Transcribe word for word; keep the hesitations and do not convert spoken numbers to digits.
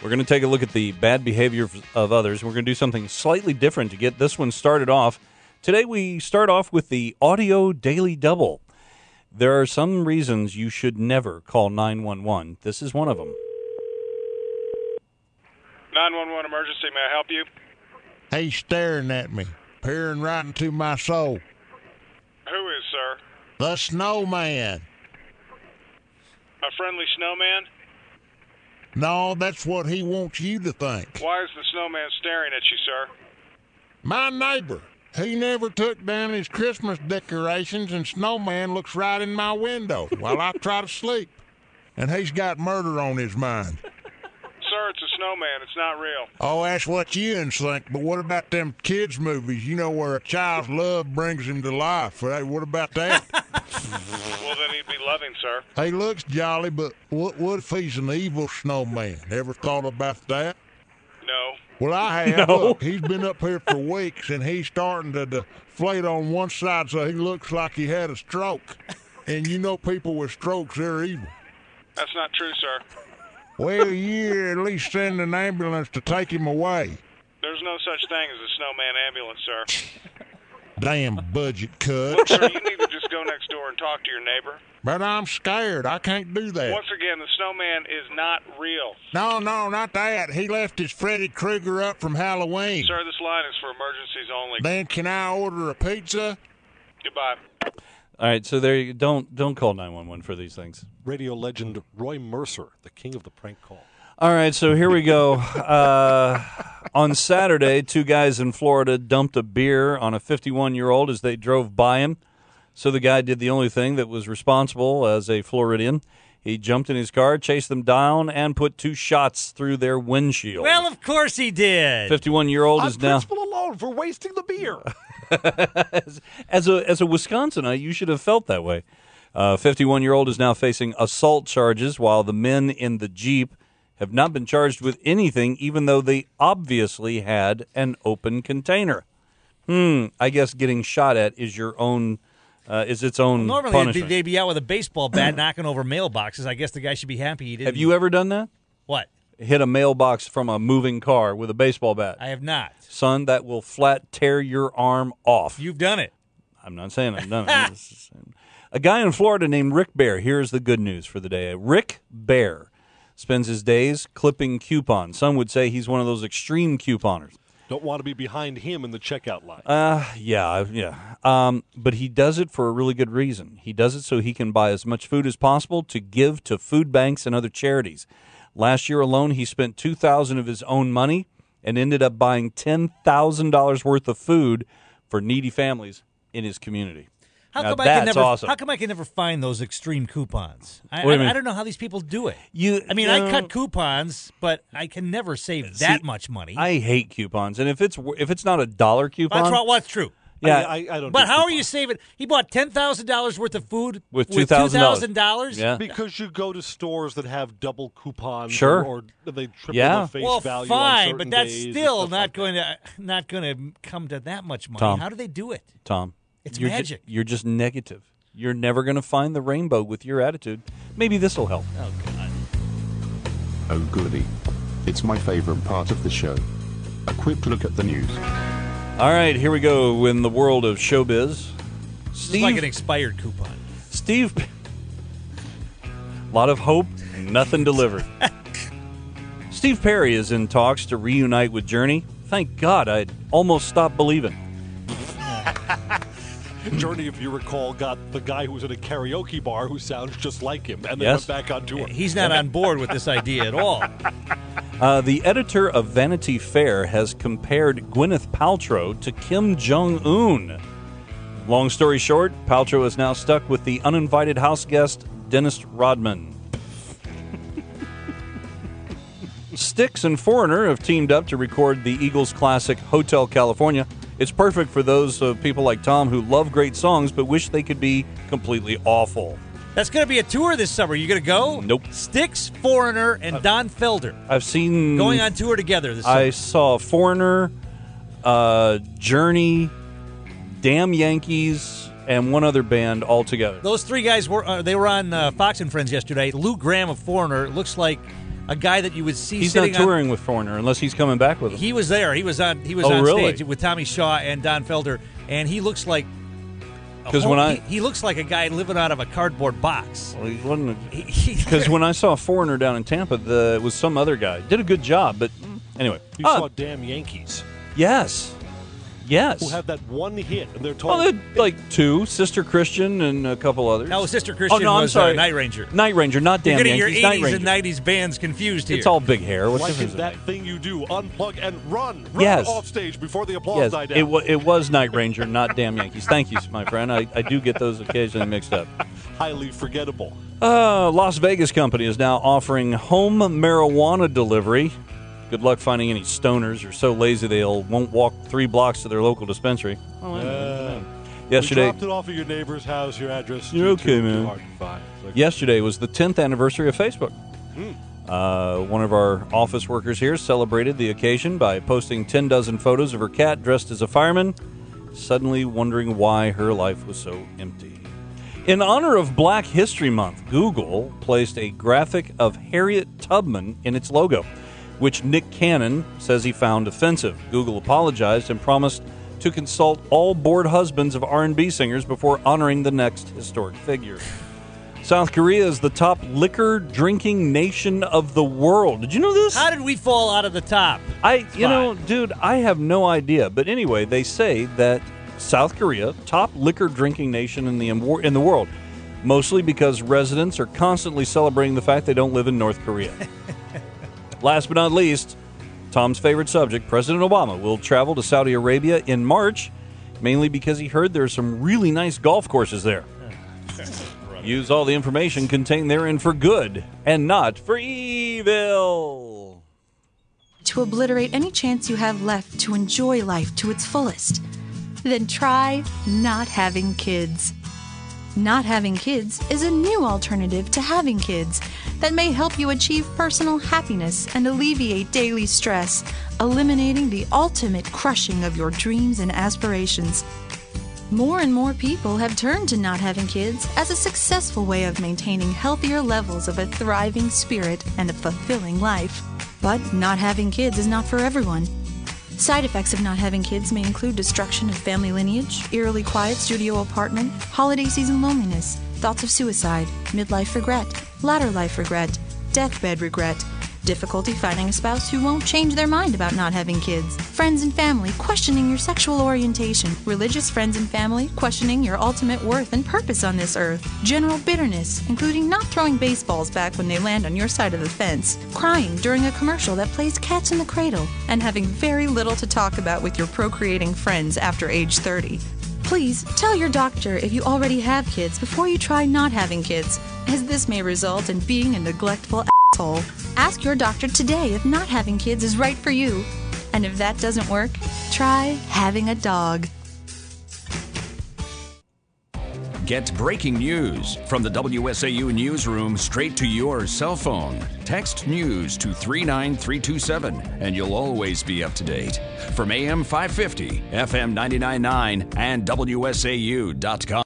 We're going to take a look at the bad behavior of others. We're going to do something slightly different to get this one started off. Today we start off with the Audio Daily Double. There are some reasons you should never call nine one one. This is one of them. nine one one emergency, may I help you? He's staring at me, peering right into my soul. Who is, sir? The snowman. A friendly snowman? No, that's what he wants you to think. Why is the snowman staring at you, sir? My neighbor, he never took down his Christmas decorations, and snowman looks right in my window while I try to sleep. And he's got murder on his mind. Sir, it's a snowman. It's not real. Oh, that's what you think, but what about them kids' movies, you know, where a child's love brings him to life? Hey, what about that? Well, then he'd be loving, sir. He looks jolly, but what, what if he's an evil snowman? Ever thought about that? No. Well, I have. No. Look, he's been up here for weeks, and he's starting to deflate on one side, so he looks like he had a stroke. And you know people with strokes, they're evil. That's not true, sir. Well, you at least send an ambulance to take him away. There's no such thing as a snowman ambulance, sir. Damn budget Look, cut. sir, you need to just go next door and talk to your neighbor. But I'm scared. I can't do that. Once again, the snowman is not real. No, no, not that. He left his Freddy Krueger up from Halloween. Sir, this line is for emergencies only. Then can I order a pizza? Goodbye. All right, so there you don't don't call nine one one for these things. Radio legend Roy Mercer, the king of the prank call. All right, so here we go. Uh, on Saturday, two guys in Florida dumped a beer on a fifty-one-year-old as they drove by him. So the guy did the only thing that was responsible as a Floridian. He jumped in his car, chased them down, and put two shots through their windshield. Well, of course he did. fifty-one-year-old On is now... principle alone for wasting the beer. as, as a as a Wisconsinite, you should have felt that way. Uh, fifty-one-year-old is now facing assault charges, while the men in the Jeep have not been charged with anything, even though they obviously had an open container. Hmm. I guess getting shot at is your own uh, is its own Normally, punishment. they'd be out with a baseball bat knocking over mailboxes. I guess the guy should be happy he didn't. Have you ever done that? What? Hit a mailbox from a moving car with a baseball bat? I have not. Son, that will flat tear your arm off. You've done it. I'm not saying I've done it. A guy in Florida named Rick Bear. Here's the good news for the day. Rick Bear spends his days clipping coupons. Some would say he's one of those extreme couponers. Don't want to be behind him in the checkout line. Uh, yeah, yeah. Um, but he does it for a really good reason. He does it so he can buy as much food as possible to give to food banks and other charities. Last year alone, he spent two thousand dollars of his own money and ended up buying ten thousand dollars worth of food for needy families in his community. How Now, come I can that's never? awesome. How come I can never find those extreme coupons? I, What do you I, mean? I don't know how these people do it. You, I mean, you I know, cut coupons, but I can never save that See, much money. I hate coupons, and if it's if it's not a dollar coupon, That's what's true. yeah, I, I, I don't. But do how are coupons. you saving? He bought ten thousand dollars worth of food With two thousand dollars. yeah. Because you go to stores that have double coupons, Sure. or, or they triple Yeah. the face Well, value. on fine, certain but that's days and still stuff not like going that. to not going to come to that much money. Tom. How do they do it? Tom, It's you're ju- magic. you're just negative. You're never going to find the rainbow with your attitude. Maybe this will help. Oh God! Oh goody. It's my favorite part of the show. A quick look at the news. All right, here we go in the world of showbiz. It's like an Steve, expired coupon. Steve, a lot of hope, nothing delivered. Steve Perry is in talks to reunite with Journey. Thank God, I'd almost stopped believing. Journey, if you recall, got the guy who was at a karaoke bar who sounds just like him, and then Yes. went back on tour. He's not on board with this idea at all. Uh, the editor of Vanity Fair has compared Gwyneth Paltrow to Kim Jong-un. Long story short, Paltrow is now stuck with the uninvited house guest, Dennis Rodman. Styx and Foreigner have teamed up to record the Eagles' classic Hotel California. It's perfect for those uh, people like Tom who love great songs but wish they could be completely awful. That's going to be a tour this summer. You going to go? Nope. Styx, Foreigner, and Don Felder I've seen... going on tour together this summer. I saw Foreigner, uh, Journey, Damn Yankees, and one other band all together. Those three guys were uh, they were on uh, Fox and Friends yesterday. Lou Graham of Foreigner looks like a guy that you would see He's not sitting touring with Foreigner unless he's coming back with on. him. He was there. He was on. He was Oh, on really? stage with Tommy Shaw and Don Felder, and he looks like. a 'Cause whole- when I- he, he looks like a guy living out of a cardboard box. Well, he wasn't. He- Because when I saw Foreigner down in Tampa, the, it was some other guy. Did a good job, but anyway. You Ah, saw damn Yankees yes. Yes. who have that one hit, and they're Well, told. they had, like two, Sister Christian and a couple others. No, Sister Christian oh, no, I'm was sorry. Uh, Night Ranger. Night Ranger, not You're damn getting Yankees. your Night eighties Ranger. and nineties bands confused here. It's all big hair. What like difference in does it that make? thing you do, unplug and run, run Yes. off stage before the applause Yes, die down. it, wa it was Night Ranger, not damn Yankees. Thank you, my friend. I, I do get those occasionally mixed up. Highly forgettable. Uh, Las Vegas company is now offering home marijuana delivery. Good luck finding any stoners who are so lazy they'll won't walk three blocks to their local dispensary. Oh, Uh, Yesterday, we dropped it off at your neighbor's house, your address. You're too- okay, too man. hard to find. It's like, yesterday was the tenth anniversary of Facebook. Uh, one of our office workers here celebrated the occasion by posting ten dozen photos of her cat dressed as a fireman, suddenly wondering why her life was so empty. In honor of Black History Month, Google placed a graphic of Harriet Tubman in its logo, which Nick Cannon says he found offensive. Google apologized and promised to consult all bored husbands of R and B singers before honoring the next historic figure. South Korea is the top liquor drinking nation of the world. Did you know this? How did we fall out of the top? I, you fine. know, dude, I have no idea. But anyway, they say that South Korea, top liquor drinking nation in the in the world, mostly because residents are constantly celebrating the fact they don't live in North Korea. Last but not least, Tom's favorite subject, President Obama will travel to Saudi Arabia in March, mainly because he heard there are some really nice golf courses there. Use all the information contained therein for good and not for evil. To obliterate any chance you have left to enjoy life to its fullest, then try not having kids. Not having kids is a new alternative to having kids that may help you achieve personal happiness and alleviate daily stress, eliminating the ultimate crushing of your dreams and aspirations. More and more people have turned to not having kids as a successful way of maintaining healthier levels of a thriving spirit and a fulfilling life. But not having kids is not for everyone. Side effects of not having kids may include destruction of family lineage, eerily quiet studio apartment, holiday season loneliness, thoughts of suicide, midlife regret, latter life regret, deathbed regret, difficulty finding a spouse who won't change their mind about not having kids, friends and family questioning your sexual orientation, religious friends and family questioning your ultimate worth and purpose on this earth, general bitterness, including not throwing baseballs back when they land on your side of the fence, crying during a commercial that plays Cats in the Cradle, and having very little to talk about with your procreating friends after age thirty. Please tell your doctor if you already have kids before you try not having kids, as this may result in being a neglectful asshole. Ask your doctor today if not having kids is right for you. And if that doesn't work, try having a dog. Get breaking news from the W S A U newsroom straight to your cell phone. Text news to three nine three two seven and you'll always be up to date. From A M five fifty, F M ninety-nine point nine, and W S A U dot com.